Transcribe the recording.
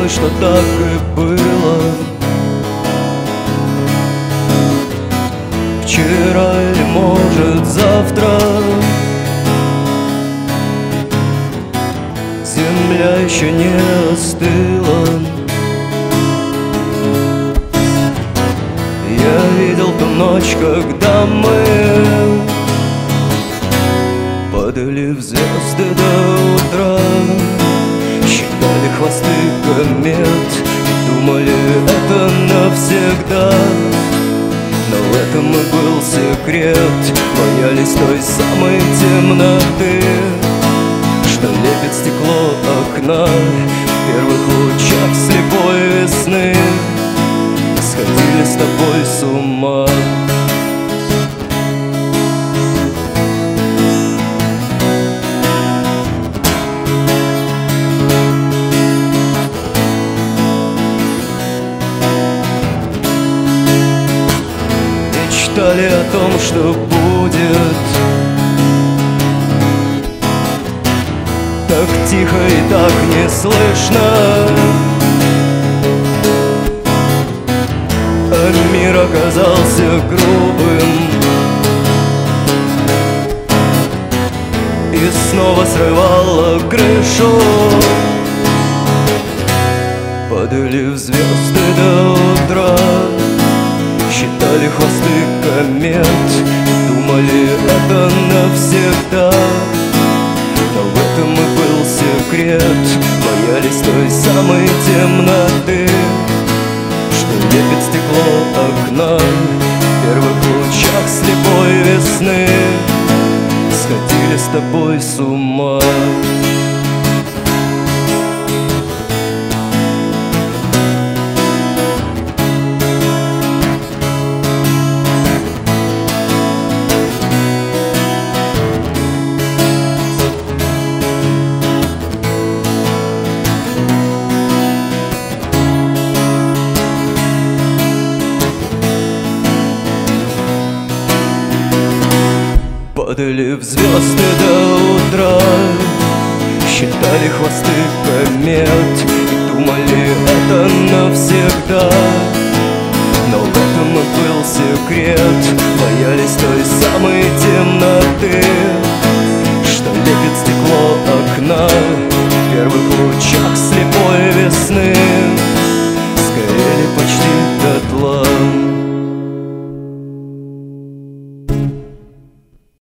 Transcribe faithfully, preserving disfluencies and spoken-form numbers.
думай, что так и было. Вчера или, может, завтра. Земля еще не остыла. Я видел ту ночь, когда мы падали в звезды до утра, считали хвосты комет, думали, это навсегда. Но в этом и был секрет, боялись той самой темноты, что лепит стекло окна в первых лучах слепой весны. Сходили с тобой с ума. Мечтали о том, что будет так тихо и так не слышно, а мир оказался грубым и снова срывало крышу. Падали в звезды до утра, считали хвосты комет, думали, это навсегда. Но в этом и был секрет, боялись той самой темноты, что лепит стекло окна в первых лучах слепой весны. Сходили с тобой с ума. Падали в звезды до утра, считали хвосты комет и думали, это навсегда. Но в этом и был секрет, боялись той самой темноты,